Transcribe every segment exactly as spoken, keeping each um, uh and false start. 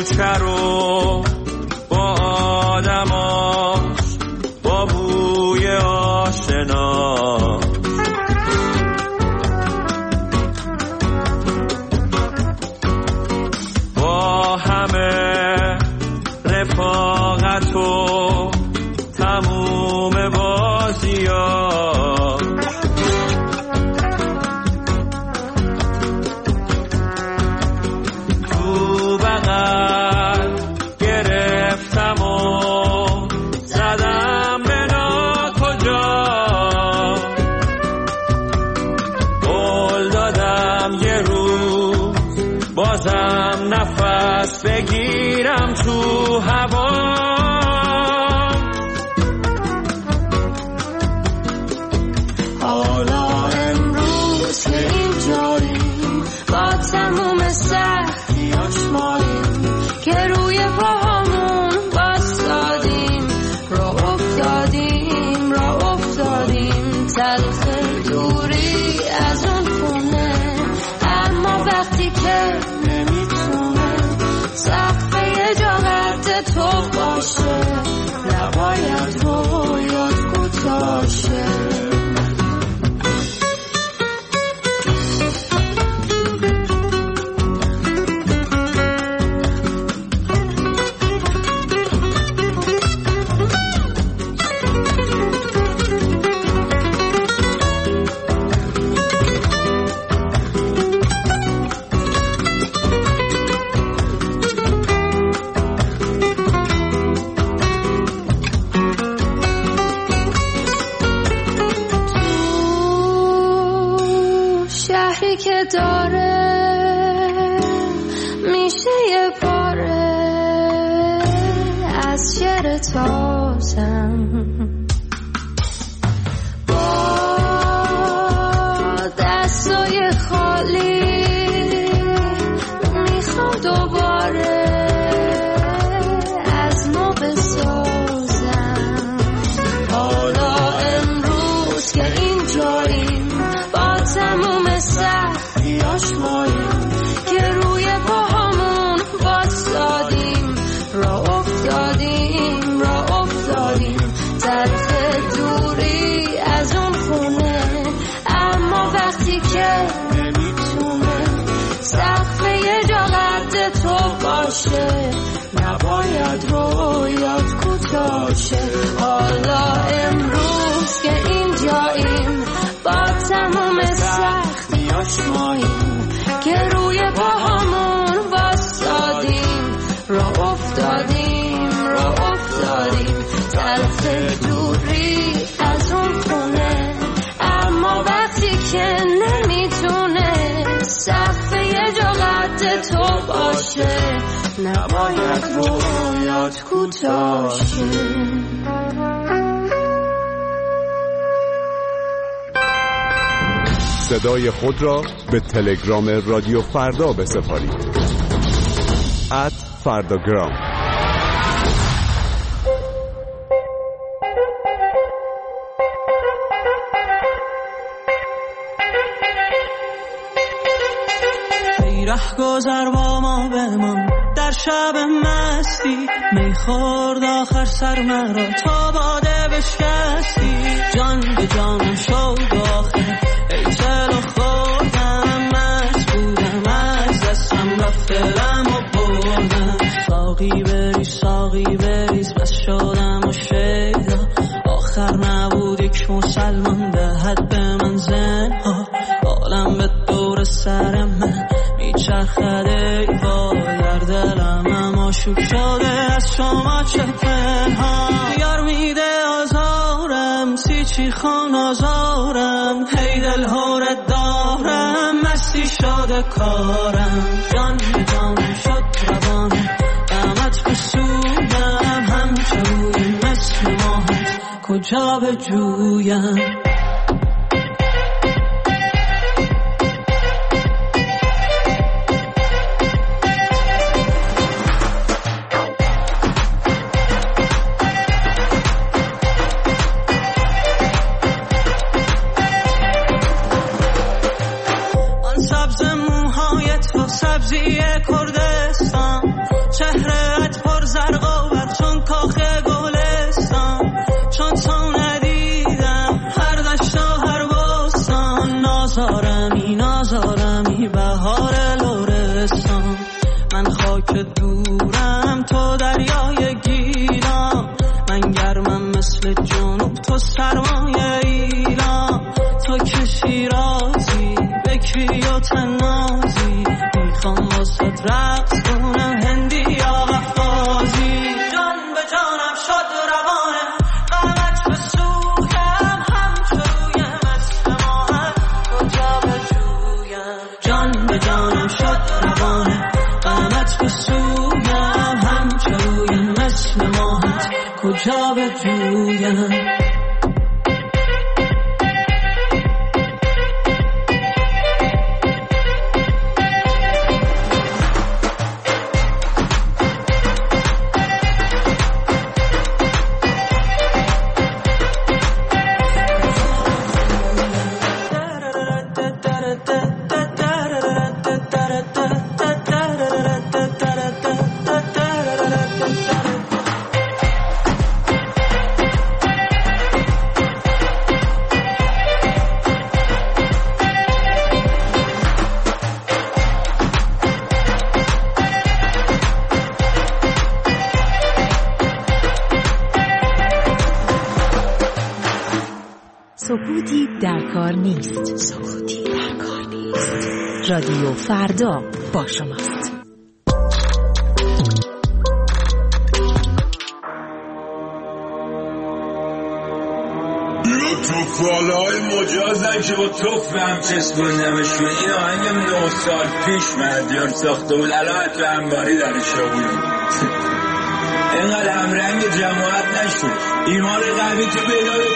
کوچه رو با آدماش، با بوی آشنا، با همه رفاقت و تموم بازی ها، تو بغل گرفتم و زدم به ناکجا، قول دادم یه روز بازم نفس بگیرم تو هوا. حالا امروز که اینجاییم با تموم سختیاش ماییم که روی پاهامون بایستادیم، راه افتادیم راه افتادیم تلخ دوری از اون خونه، اما وقتی که نمیتونه سقف یه جا قد تو باشه، نباید رویات کوتاه شه. شهری که داره میشه یه باره از شعر تازم، با دستای خالی میخوام دوباره از نو بسازم. حالا امروز که اینجاییم با تموم سختیاش ماییم که روی پاهامون بایستادیم، راه افتادیم راه افتادیم طرف دوری از اون خونه، اما وقتی که نمیتونه سقف یه جا قد تو باشه، نباید رویات کوتاه شه. حالا امروز که اینجاییم با تموم سختیاش ماییم که روی پاهامون بایستادیم، راه افتادیم راه افتادیم طرف دوری از اون خونه، اما وقتی که نمیتونه سقف یه جا قد تو باشه، نباید رویات کوتاه شه. صدای خود را به تلگرام رادیو فردا بسپارید. ات فرداگرام. ای ره گذر با ما بمان در شب مستی، می خورد آخر سر مرا تا باده بشکستی، جان به جانم شد آخر ای چلو خوردم، مست بودم از دستم رفت دلم و بردم. ساقی بریز ساقی بریز بس شدم و شیدا، آخر نبود یک مسلمان دهد به من زنها، عالم به دور سر من میچرخد ای وای، در دلم اما شوک شده از شما چه پنهان. یار میده آزارم سی چی خان آزارم، هی دل هورت دارم مستی شده کارم، جان به جانم شد روانم قامت بسودم، همچه بودیم مثل ماهت کجا بجویم. سبزی کردستان چهره رقص کنم هندی یا قفقازی. جان به جانم شد روانه قامت به سویم همچو روی مثل ماهت کجا بجویم. جان به جانم شد روانه قامت به سویم همچو روی مثل ماهت کجا بجویم. سکوتی در کار نیست. سکوتی در کار نیست. رادیو فردا با شماست. توفالای مجازن که با توف هم چسبوندمشون. این آهنگم نه سال پیش مردیار ساخته بود، الان تو انباری در شاگونم. اینقدر همرنگ جماعت نشون. ایمان قوی تو بینای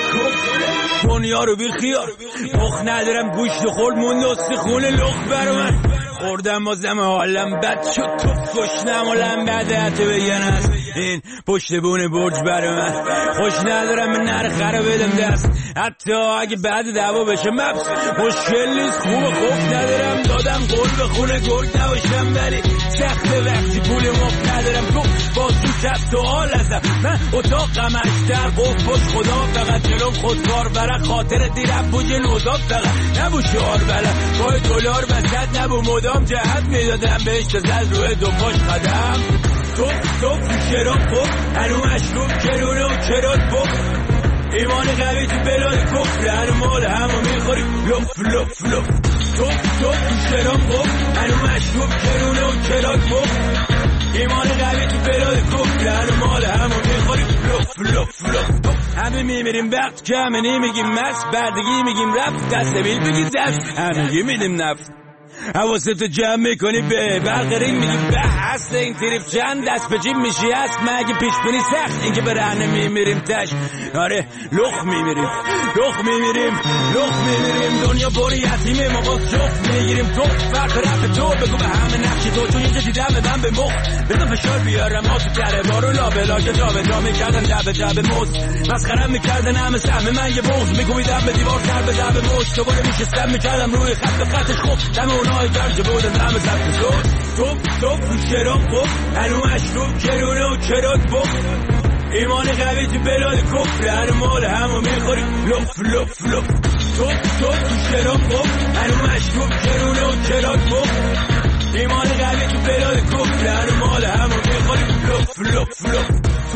کفر دنیا رو بی خیار مخ ندارم گوشت خورد موند استخون لخت بر من خوردم بازم حالم بد شد تو گشنم و لنبدت بگن است این پشت بون برج بر من خوش ندارم به نرخ رو بدم دست حتی اگه بعد دعوا بشه مبس مشکل نیست خوب خوب ندارم دادم قول به خونه گرگ نباشم ولی سخت وقتی پول مفت ندارم تو باز تو شب تو حال ازم من اتاقم اشتر قف پشت خدا فقط جلوم خودکار برای خاطر دیرم بو جلوزاد فقط نبو شعار بلد پای دلار وسط نبو مدام جهت میدادم بهش تزل روی دو پاش قدم توب توب شراب خوب هنو مشروب کرونه و چرات بخ ایمان قوی تو بلاد کفر هنو مال همو میخوری لف لف لف توب توب شراب خوب هنو مشروب کرونه و چرات بخ ایمان قوی تو بلاد کفر هنو مال همو میخوری لف لف لف همه میمیریم وقت کمه نمیگیم مست بردگی میگیم رفت دست بیل بگی دست همگی میدیم نفت حواست جمع میکنی به برقرین میگی به هست این تریف چند دست به جیب میشی هست مگه پیش بینی سخت اینکه به رهنه میمیریم تش آره لخ میمیریم لخ میمیریم لخ میمیریم دنیا پر یتیمه ما باز جفت میگیریم تو فرق رفت تو بگو به همه نقشی تو چون اینجا دیدم من به مخ بزن فشار بیارم ما تو تره بارو لابلا که جا به جا میکردن جبه جبه موز مسخرم میکردن همه سهم من یه بغض میکویدم به دیوار سر به جبه موز دوباره میشستم میکردم روی خط به خطش خوب دم اونای گرجه بودن دم سبت زود توب توب شراب خوب هنو مشروب کرونه و چرات بخ ایمان قوی تو بلاد کفر هر مال همو میخوری لف لف لف توب توب شراب خوب هنو مشروب کرونه و چرات بخ ایمان قوی تو بلاد کفر هر مال همو میخوری لف لف لف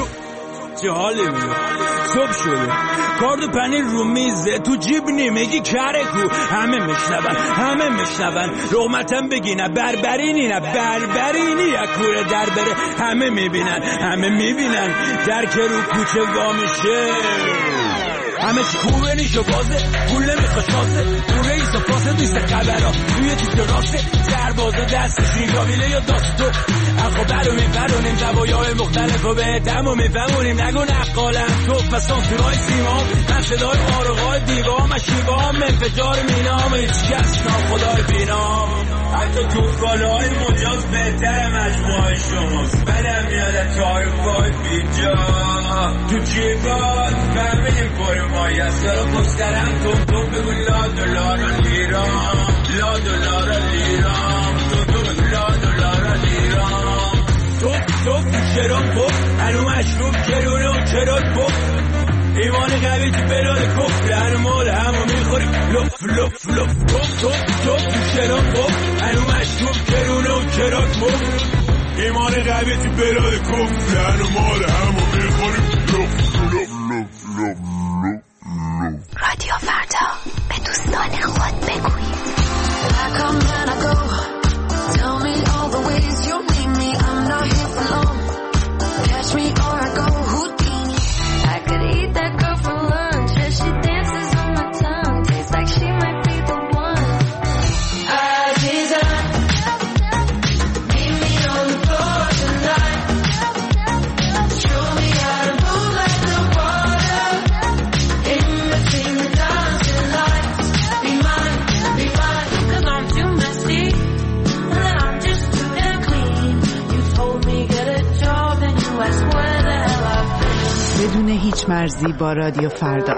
چه حالی میگه صبح شده کارد و پنیر رو میزه تو جیب نیمگی کره کو همه میشنون همه میشنون رغمتم بگی نه بربرینی نه بربرینی یا کوره در بره همه میبینن همه میبینن در که رو کوچه وا میشه همه چی خوبه نیشو بازه پول نمیخواد شازه اون رئیس و فاسد نیست خبرها توی تیک راسته سربازه دستش ریگاویله یا داست تو اخو برو میبرونیم دوایای مختلف و به دمو میفهمونیم نگو نقالم تو پس سانسورای سیمام من صدای آرقای دیوام شیبام انفجار مینام هیچ کس نام خدای بینام حتی تو فالای مجاز بهتر مجموعه شماست بدم میاد تاریفای بیجا تو جیبات فهمیدیم پر مایی از سارا پسترم تو تو بگو لا دلارا لیرام لا دلارا لیرام تو تو بگو لا دلارا لیرام تو تو شراب خوب هنو مشروب کرونه و چرات بخ ایمان قوی تو بلاد کفر هنو مال همو میخوری لف لف لف تو تو تو شراب خوب هنو مشروب کرونه و چرات بخ ایمان قوی تو بلاد کفر هنو مال همو میخوری لف لف لف لف رادیو فردا به دوستان خود بگویید. I come and I go. Tell me all the ways you هیچ مرزی با رادیو فردا.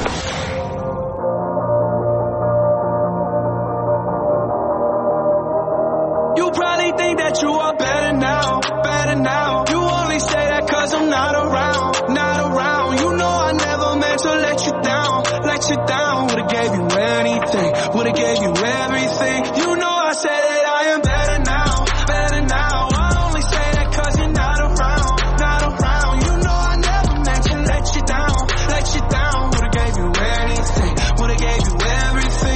You probably think that you are better now, better now. You only say that cause I'm not around, not around. You know I never meant to let you down, let you down. Would've gave you anything, would've gave you everything. You know I said that I am better now, better now. I only say that cause you're not around, not around. You know I never meant to let you down, let you down. Would've gave you anything, would've gave you everything.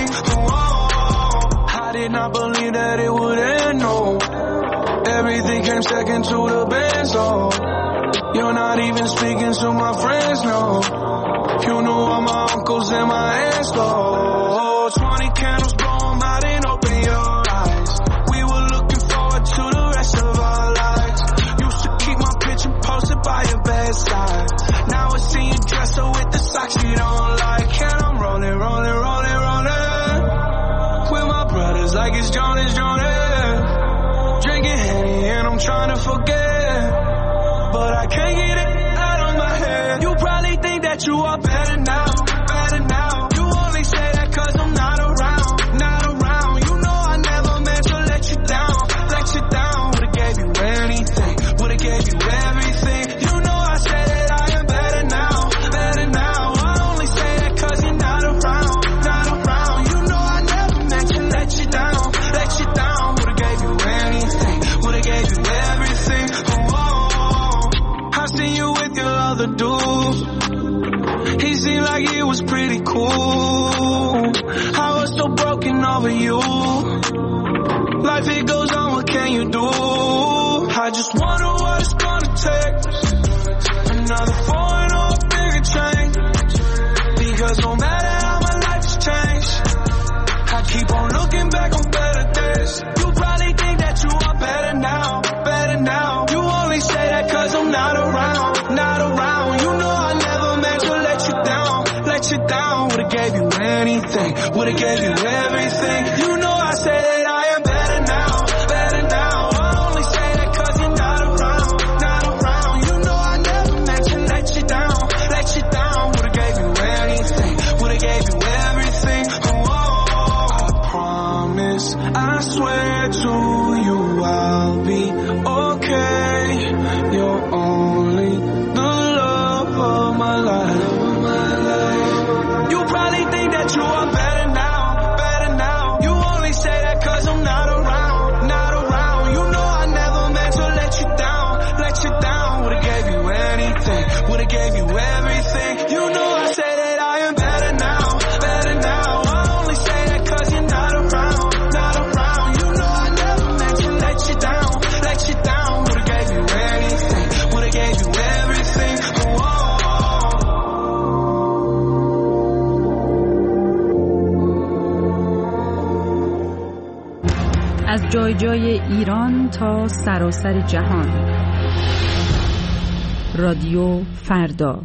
Oh, I did not believe that it would end, no. Everything came second to the best, oh. You're not even speaking to my friends, no. You knew all my uncles and my aunts, oh. Twenty candles, blow 'em out and open your eyes. We were looking forward to the rest of our lives. Used to keep my picture posted by your bedside. Now I see you dressed up with the socks you don't like. And I'm rolling, rolling, rolling, rolling with my brothers like it's Jonas, Jonas. Drinking Henny and I'm trying to forget, but I can't get it out of my head. You probably think that you are better now, better now. You only say that cause I'm not around, not around. You know I never meant to let you down, let you down. Would've gave you anything, would've gave you everything. You know I said that I am better now, better now. I only say that cause you're not around, not around. You know I never meant to let you down, let you down. Would've gave you anything, would've gave you everything. Oh, I seen you with your other dude. He seemed like he was pretty cool. I was so broken over you. Life it goes on, what can you do? I just wonder what it's gonna take. Another foreign or a bigger change. Because no matter how my life has changed, I keep on looking back on better days. You probably think that you are better now, better now. You only say that cause I'm not around, not around. You know I never meant to let you down, let you down. Would've gave you anything, would've gave you everything. You know I said that I am better now, better now. I only say that cause you're not around, not around. You know I never meant to let you down, let you down. Would've gave you anything, would've gave you everything. Oh, I promise, I swear to you I'll be okay. You're only the love of my life. You probably think that you are better now, better now. You only say that cause I'm not around, not around. You know I never meant to let you down, let you down. Would've gave you anything, would've gave you everything. You know I say that I am better now, better now. I only say that cause you're not around, not around. You know I never meant to let you down, let you down. Would've gave you anything, would've gave you everything. Whoa. از جای جای ایران تا سراسر جهان، رادیو فردا.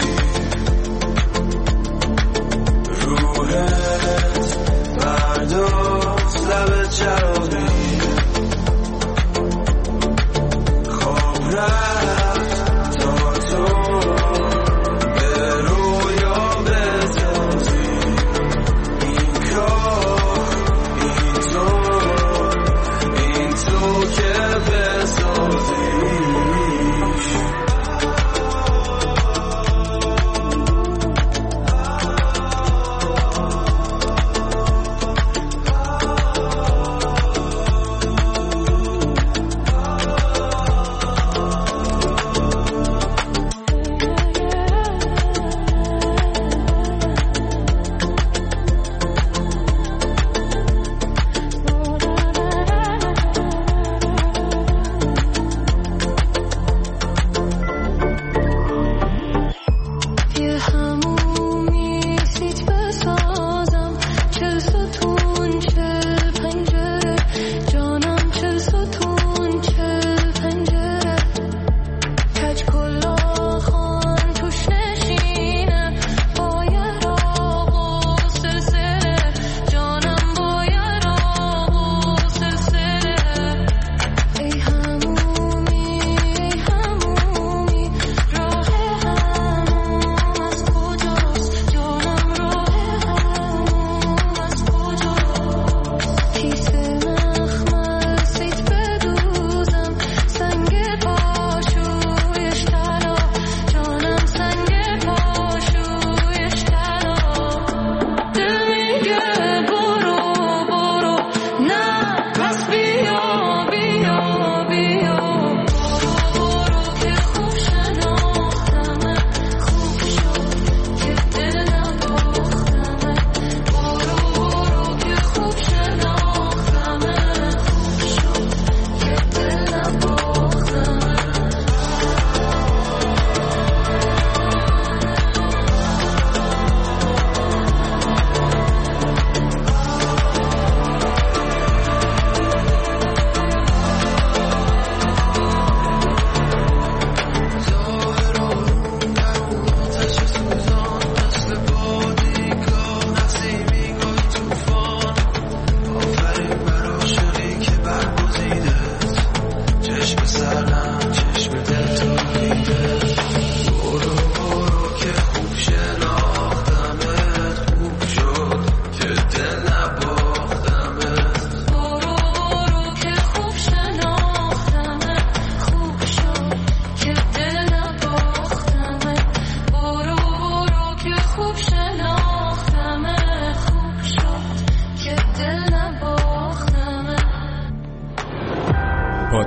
روحت بردار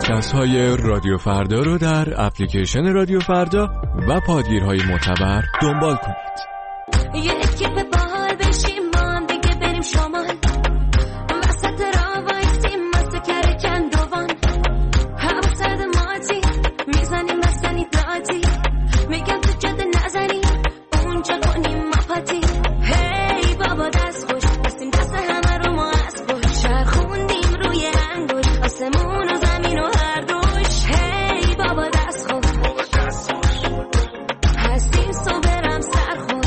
پادکست های رادیو فردا رو در اپلیکیشن رادیو فردا و پادگیرهای معتبر دنبال کنید. یه اکیپ باحال بشیم ما هم دیگه بریم شمال، وسط راه وایسیم واسه کره کندوان، هوا سرد ماتی میزنیم بستنی دادی، میگم تو جاده نزنی اونجا کنیم مپاتی. هی بابا دست خوش بستیم دست همه رو ما از خوش، چرخوندیم روی انگوش آسمون و زمین و هر دوش. هی بابا دست خوش هستیم صبرم سرخون.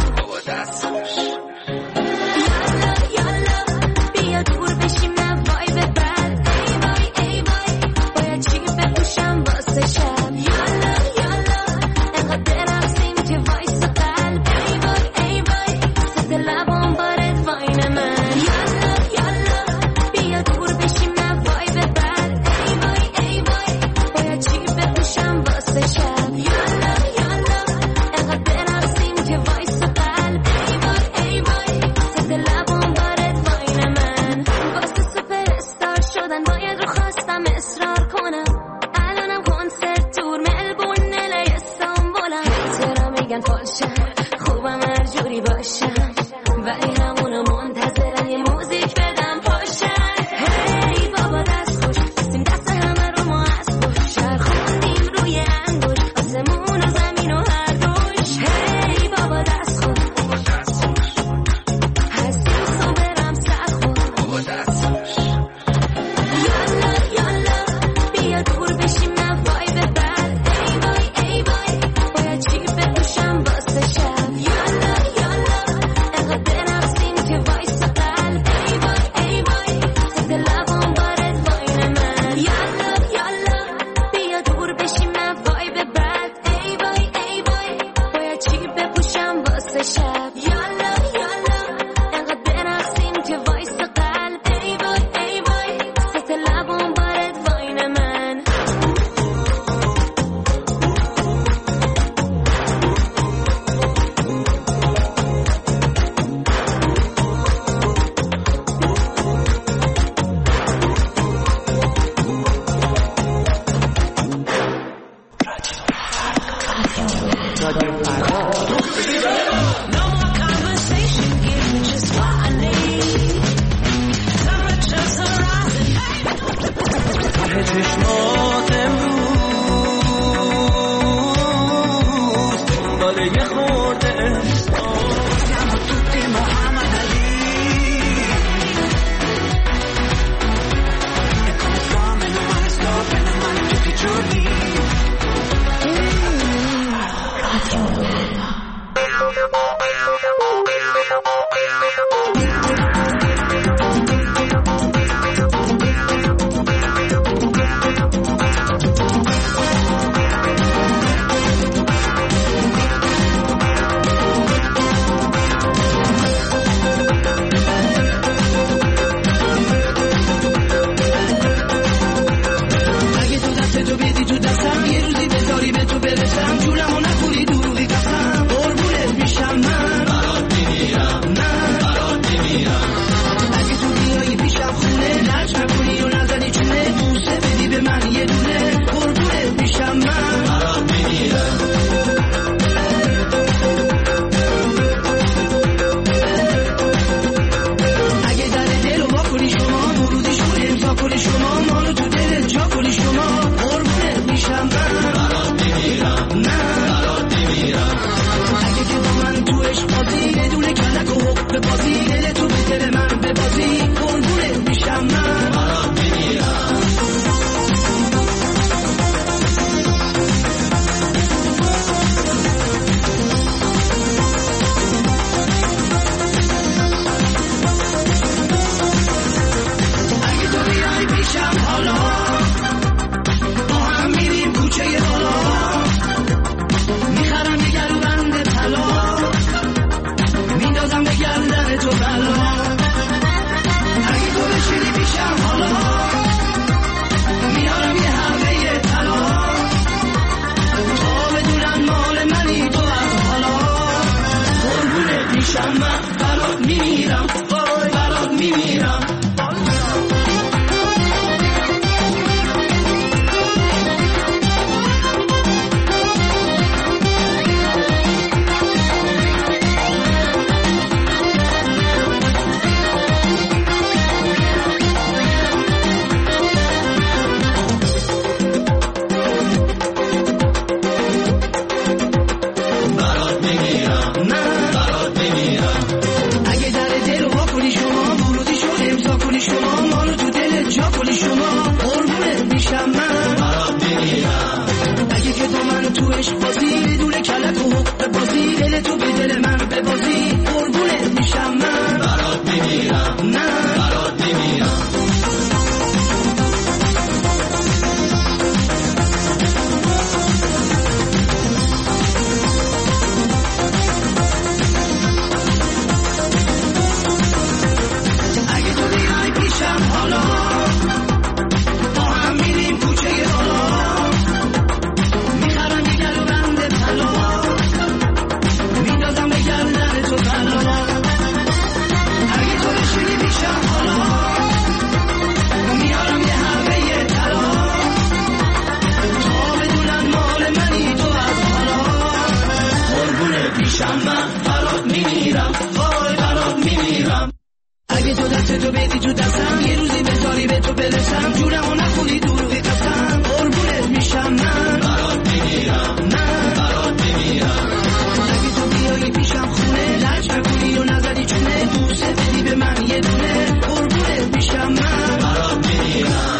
میرم جونمو نخونی دروغی قسم قربونت میشم من برات میمیرم من برات میمیرم اگه تو بیایی پیشم خونه لج نکنی و نزدی چونه دوست بدی به من یه دونه قربونت میشم من برات میمیرم.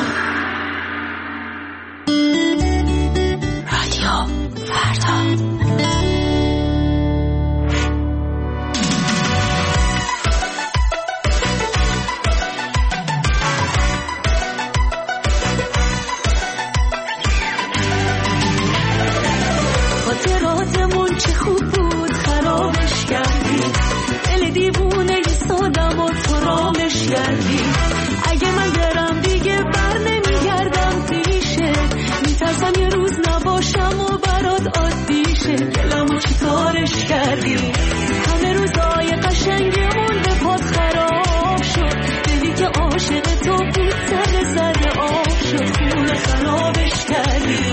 رادیو فردا. خاطراتمون چه خوب بود خرابش کردی دل دیوونه ی سادم و تو رامش کردی اگه من برم دیگه بر نمیگردم پیشه میترسم یه روز نباشم و برات عادیشه دلمو چی کارش کردی همه روزای قشنگمون به پات خراب شد دلی که عاشق تو بود سر سر آب شد خونه خرابش کردی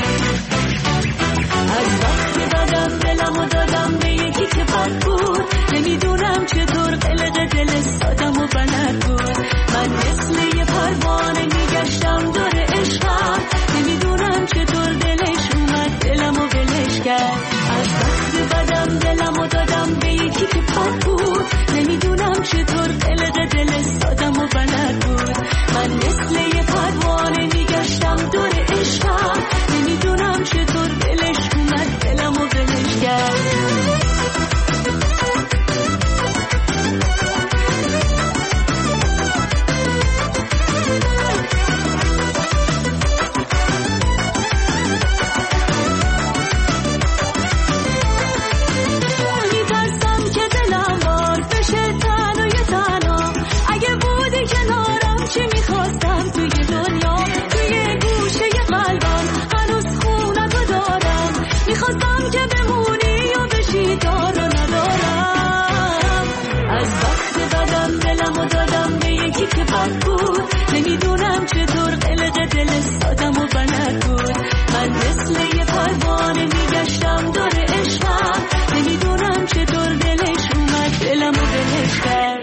از وقتی بدم دلمو دادم به یکی که بد بود نمیدونم چطور قلق دل سادم و بلد بود من مثل یه پروانه میگشتم دور عشقم نمیدونم چطور دلش اومد دلمو ولش کرد از وقتی بدم دلمو دادم به یکی که بد بود نمیدونم چطور قلق دل سادم و بلد بود من مثل یه پروانه میگشتم دور عشقم نمیدونم چطور دلش اومد دلمو ولش کرد. میترسم که دلم بار بشه تنها یه تنها اگه بودی کنارم چی میخواستم توی دنیا توی گوشه قلبم هنوز خونتو دارم میخواستم که بمونی و بشی دار و ندارم از وقت بدم دلمو دادم به یکی که بد بود نمیدونم چطور قلق دل سادم و بلد بود من مثل یه پروانه میگشتم دور عشقم نمیدونم چطور دلش اومد دلمو ولش کرد.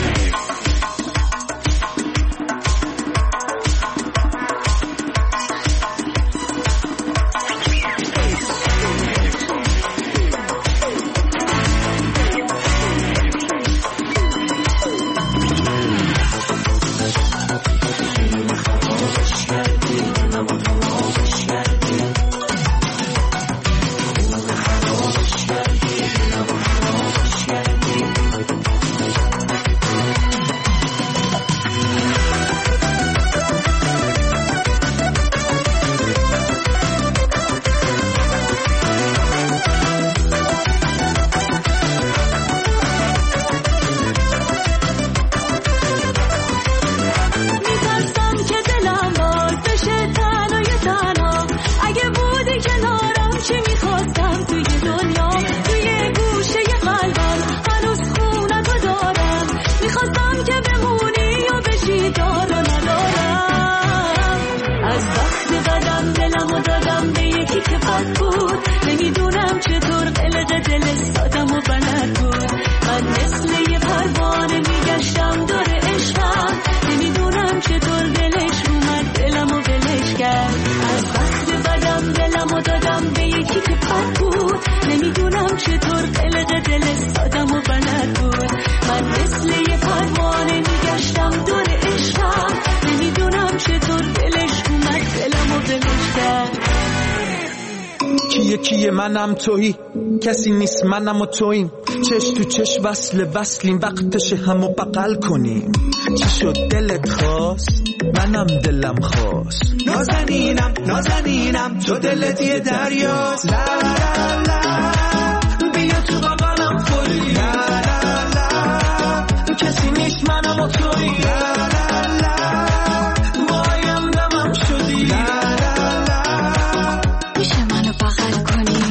کیه منم تویی کسی نیست منم و توییم چش تو چش وصل وصلیم وقتش همو بغل کنیم چی شد دلت خواست منم دلم خواست نازنینم نازنینم تو دلت یه دریاست لا لا لا بیا تو بغلم فوری لا لا لا کسی نیست منم و تویی لا لا لا مایم دمم شدی لا لا لا میشه منو بغل کنی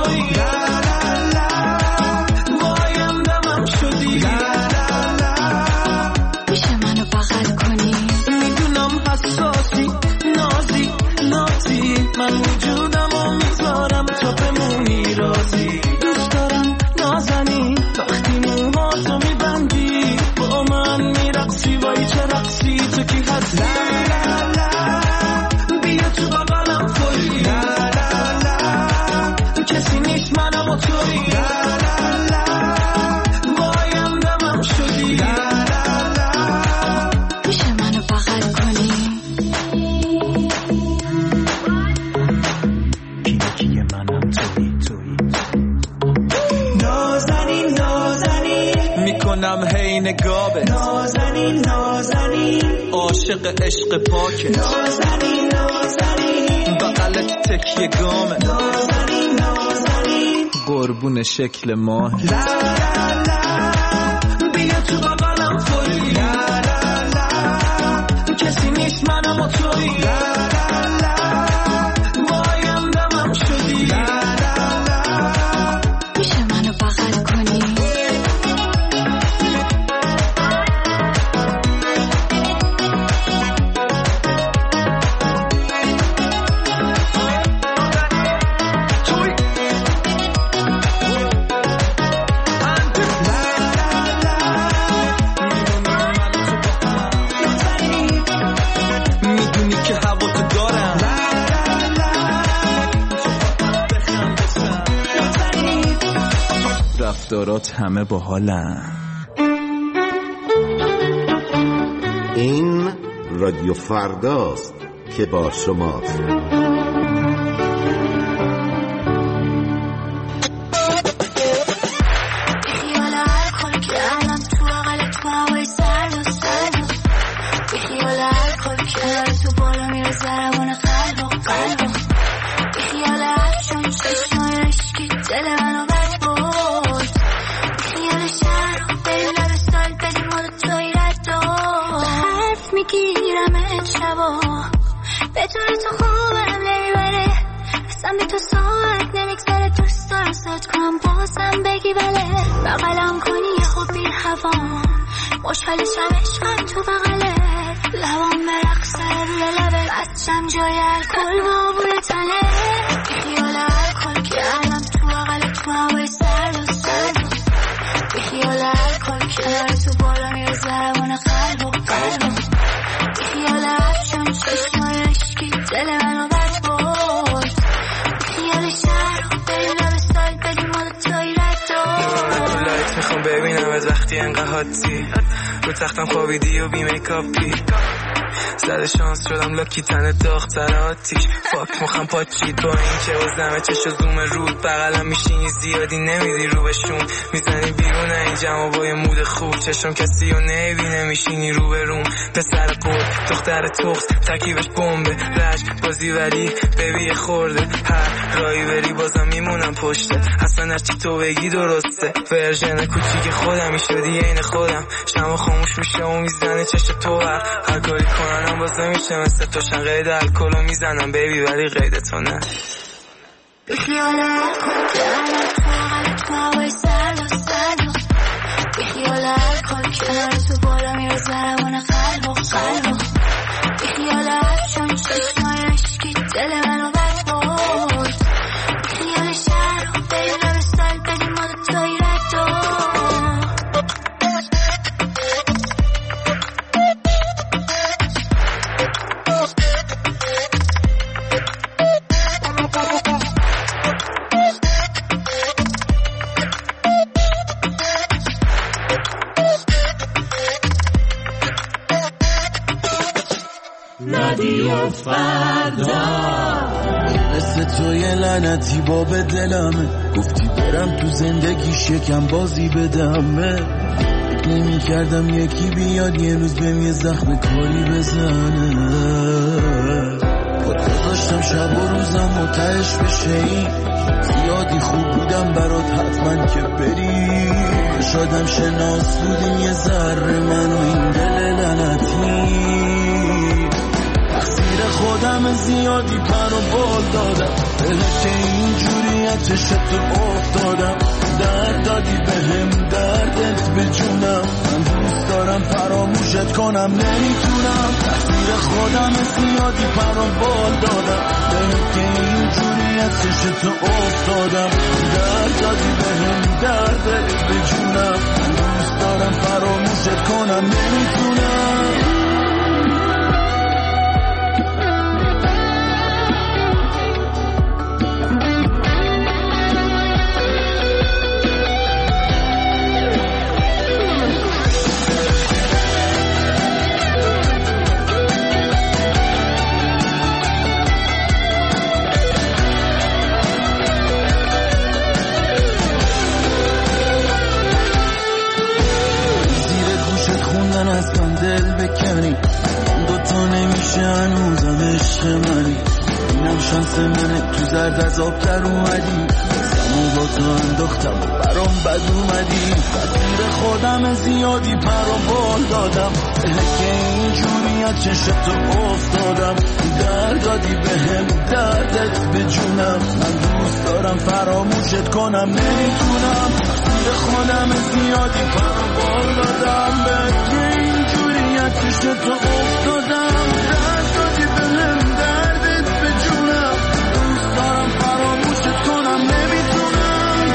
تویی لا لا لا وایم دمم شدی لا لا لا میشه منو بغل کنی میدونم حساسی نازی نازی من وجودم و میذارم تا بمونی رازی دوست دارم نازنی وقتی موهاتو میبندی با من میرقصی وای چه رقصی تو کی هستی لا لا لا بیا تو بغلم تویی لا لا لا کسی نیست منم و تویی لا لا لا وایم دمم شدی لا لا لا میشه منو بغل کنی کیه کیه منم تویی تویی نازنین نازنین میکنم هی نگابه نازنین نازنین عاشق عشق پاکه نازنین نازنین بغلت تکیه گامه نازنین نازنین قربون شکل ماه لا لا لا بیا تو بغلم تویی لا لا لا کسی نیست منم و تویی لا لا لا وایم دمم شدی لا لا لا میشه منو بغل کنی میدونی که هوا تو دارم رفتارات همه با حالم این رادیو فرداست که با شماست. میگیرم شبا بدون تو خوبم نمیبره اصلا بی تو ساعت نمیگذره دوست دارم ساعت کنم بازم بگی بله بغلم کنی یه خوب بی هوا مشکلشم عشقم تو بغله لبام برقصه روی لبه بستم جای الکل بابور تنه بیخیال الکل کردم تو بغل تو هوای سرد و سرد بیخیال الکل کردم تو بالا میره زبان قلب و قلب بیخیال افشان چشمای عشقی دل منو بد بود بیخیال شهر رو بریم لب سایل بدیم مال توی رد لایت میخوام ببینم از وقتی انقدر حادی رو تختم خوابیدی و بی میکاپی زده شانس شدم لاکی تن داغ‌تر آتیش فاک مخم پاچید با این که وزنمه چش و زوم رود بغلم میشینی زیادی نمیدی رو بهشون میزنی بیرون این جمع با یه مود خوب چشم کسی و نمیبینه میشینی رو به روم پسر قول دختر تخت تکیبش بمبه رج بازی ولی ببی خورده هر رایی بری بازم میمونم پشته اصلا هرچی تو بگی درسته ورژن کوچیک خودم میشدی عین خودم شما خاموش میشه و میزنه چش تو هر هر کاری کننم باز نمیشه مثل تو شن قید الکلو میزنم بیبی ولی قید تو نه بیخیال الکل کردم تو بغل تو هوای سرد و سرد بیخیال الکل کردم تو بالا میره زبان قلب و قلب بیخیال افشان چشمای عشقی دل منو بد بود بیخیال شهر رو بریم لب سایل بدیم مال توی رد رادیو فردا مثل توی لعنتی با به دلمه گفتی برم تو زندگیش یکم بازی بدمه نمی کردم یکی بیاد یه روز بهم یه زخم کاری بزنه پا داشتم شب و روزم متعش بشه این زیادی خوب بودم برات حتما که بری شادم شناسودیم یه ذره من و این دل لعنتی خودم زیادی پر و بال دادم دلت که اینجوری چشتو افتادم، درد دادی به هم دردت به جونم. من دوست دارم فراموشت کنم نمیتونم، تقصیر خودم زیادی پر و بال دادم بهت که اینجوری از چشتو افتادم، درد دادی به هم دردت به جونم. من دوست دارم فراموشت کنم نمیتونم. دل بکنی دوتا نمیشه هنوزم عشق منی، اینم شانس منه تو زرد از آب در اومدی، سمو با تو انداختم و برام بد اومدی. تقدیر خودم زیادی پر و بال دادم که اینجوری از چشتو افتادم، درد دادی به هم دردت به جونم. من دوست دارم فراموشت کنم نمیتونم، تقدیر خودم زیادی پر و بال دادم به چشتو افتادم، درد دادی به هم دردت به جونم. دوست دارم فراموشت کنم نمیتونم.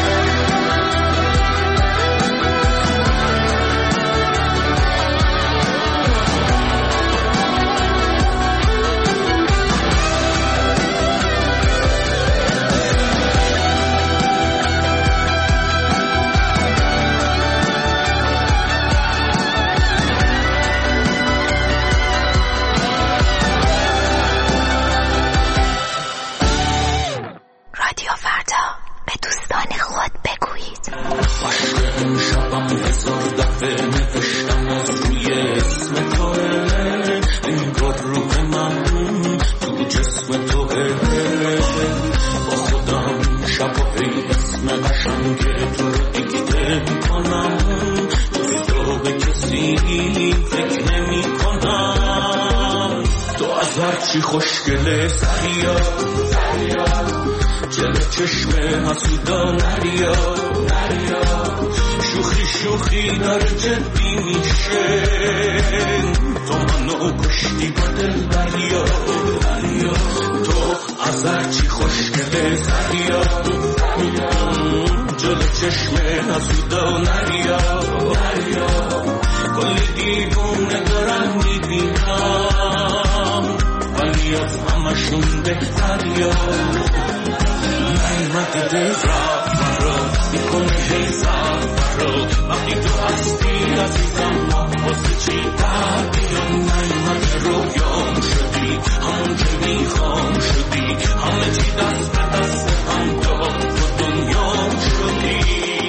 چی خوشگله سریا جلو چشم حسودا نریا، شوخی شوخی داره جدی میشه، تو منو کشتی با دل بریا. تو از هرچی خوشگله سریا جلو چشم حسودا نریا، کلی دیوونه دارم میبینم ولی از همشون بهتریا. نعمت دل رفت مرا میکنه حیزت مرا، وقتی تو هستی عزیزم واسه چی در بیان. نعمت رویام شدی همون که میخوام شدی، همه چی دست به دست هم داد و دنیام شدی.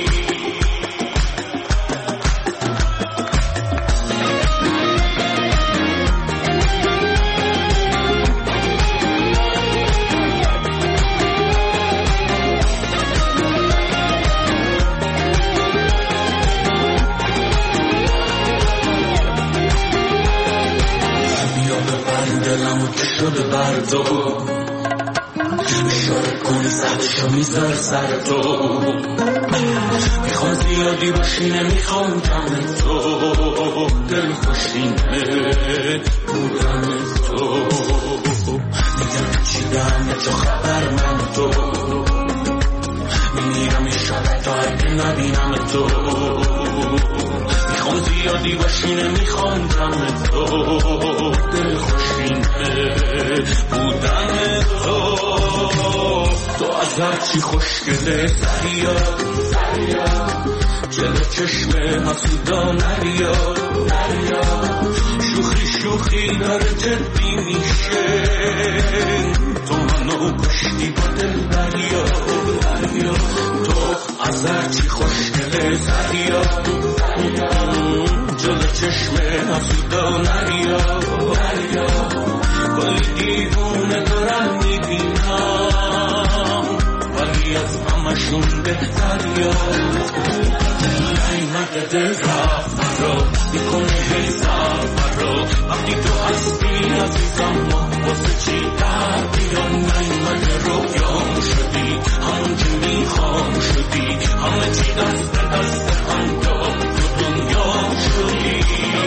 شده بردو اشاره کنی سردشو میذار سر تو، میخوام زیادی باشی نمیخوام جمع تو، دل خوشینه بودن تو، میگم چی دهنه تو خبر من تو، میمیرم شب تا اگه نبینم تو، میخوام زیادی باشی نمیخوام جمع تو، دل خوشینه بودن تو. تو از هرچی خوشگله سریا جلو چشم حسودا نریا، شوخی شوخی داره جدی میشه، تو منو کشتی با دل بریا. تو از هرچی خوشگله سریا جلو چشم حسودا نریا، کلی دیوونه دارم میبینم ولی از همشون بهتریا. نعمت دل رفت مرا میکنه حیزت مرا، وقتی تو هستی عزیزم واسه چی در بیان. نعمت رویام شدی همون دست به دست هم تو تو دنیا شدی.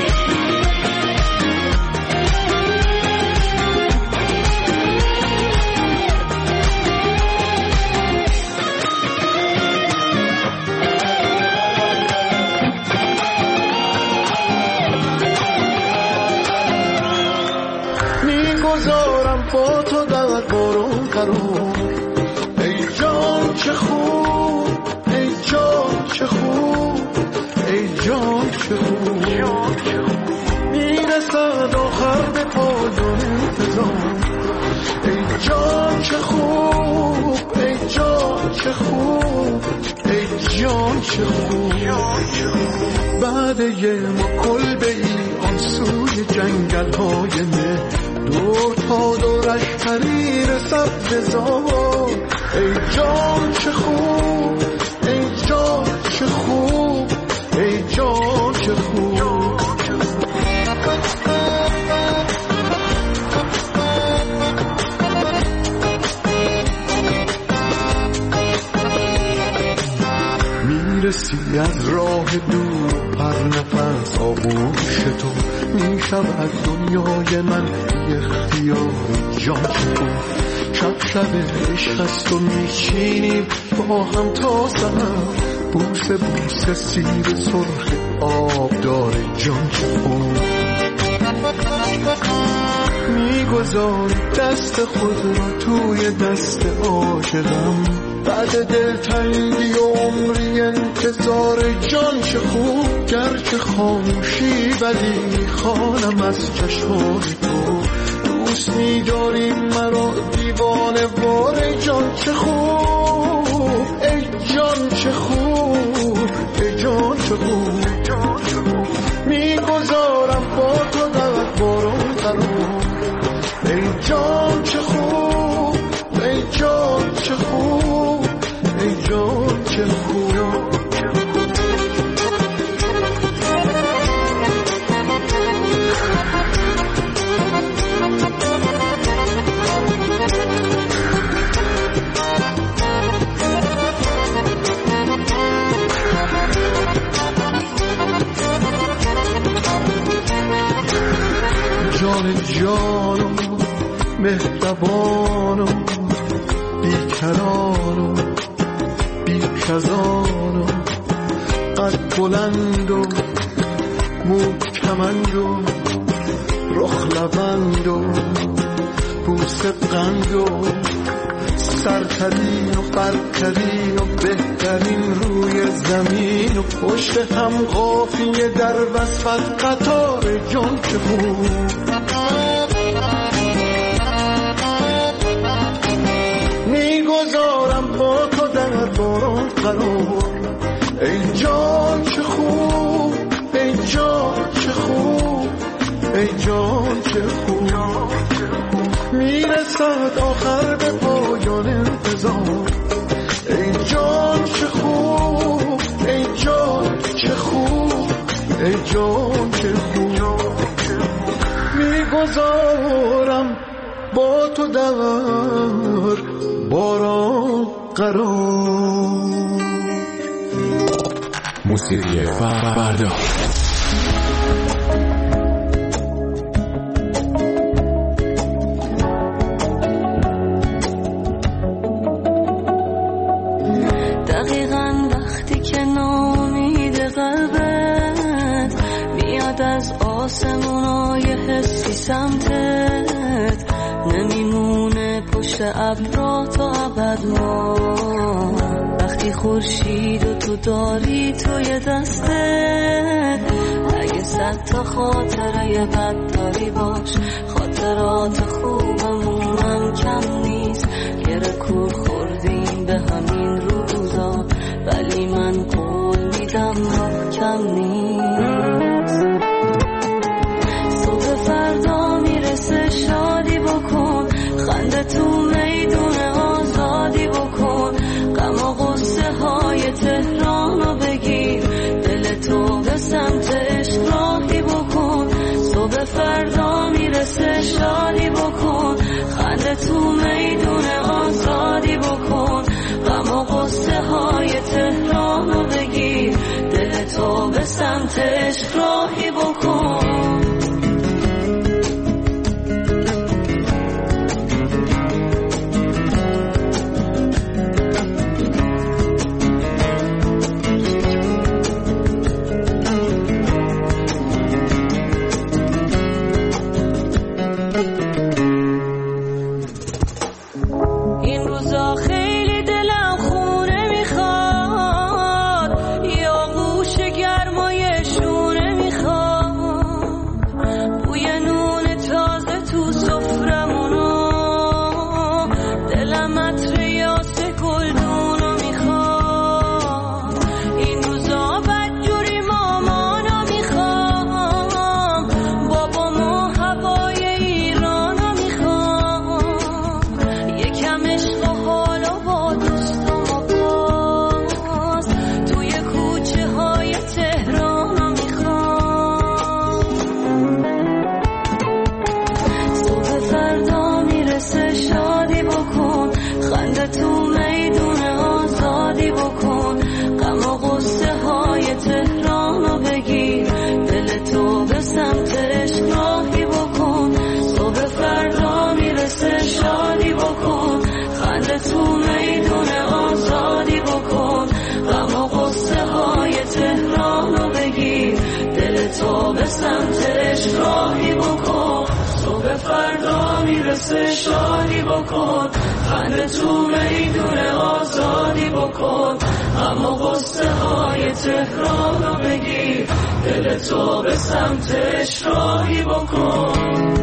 میگذارم با تو در بارون قرار، ای جان چه خوب، ای جان چه خوب، ای جان چه خوب. میرسد آخر به پایان انتظار، ای جان چه خوب، ای جان چه خوب، ای جان چه خوب. بعد یه ما کلبه ای آن سوی جنگل های نه، دور تا دورش حریر سبز زار، ای جان چه خوب، ای جان چه خوب، ای جان چه خوب. میرسی از راه دور پر نفس آغوش تو، میشود دنیای من اختیار جان چه خوب. شب شب عشق است و میچینیم با هم تا سحر، بوسه بوسه سیر سرخ آب داره جان چه خوب. میگذاری دست خود را توی دست عاشقم، بعد دلتنگی و عمری انتظار جان چه خوب. گرچه خاموشی ولی میخوانم از چشمان تو، دوست می‌داری مرا دیوانه وار جان چه خوب، ای جان چه خوب، ای جان چه خوب. میگذارم با تو در بارون قرار، ای جان چه خوب، ای جان چه خوب، ای جان چه خوب. جان جانم مهربانم بیکرانم بیکزانم، قد بلند و محکمند و رخ لبند و بوسه قند و سرترین و برترین و بهترین روی زمین و پشت هم قافیه در وصفت قطار جان چه خوب. میگذارم با تو در بارون قرار، ای جان چه خوب، ای جان چه خوب، ای جان چه خوب. میرسد آخر به پایان انتظار، ای جان چه خوب، ای جان چه خوب، ای جان چه خوب. میگذارم با تو در باران قرار. موسیقی فردا. دقیقاً وقتی که نامید قلبت میاد از آسمونای حسی سمتت، نمیمونه پشت ابرا تا ابد ما. وقتی خورشید و تو داری توی دستت، اگه صد تا خاطره بد داری باش، خاطرات خوبمونم کم نیست. یه رکور خوردیم به همین روزا، ولی من قول میدم کم نیست. صبح فردا میرسه شادی بکن، خنده تو میدون آزادی بکن، غم و غصه های تهران رو بگیر، دل تو به سمت عشق راهی بکن. صبح فردا میرسه شادی بکن، خنده تو میدون عشق راهی بکن. این روزا خیلی دلم خونه میخواد، یا گوش گرمای شونه میخواد، بوی نون تازه تو سفرمونو، دلم عطر یاس گلدونو میخواد. این روزا بدجوری مامانو میخوام، بابامو هوای ایرانو میخوام، یکم عشق و حال و با دوستم و باز توی کوچه های تهرانو میخوام. صبح فردا میرسه شادی بکن، خنده تو میدون آزادی بکن، غم و غصه های تهرانو بگیر، دل تو به سمت عشق راهی بکن. صبح فردا میرسه شادی بکن، خنده تو میدون آزادی بکن، غم و غصه های تهرانو بگیر، دل تو به سمت عشق راهی بکن. صبح فردا میرسه شادی بکن، خنده تو میدون آزادی بکن، غم و غصه های تهرانو بگیر، دل تو به سمت عشق راهی بکن.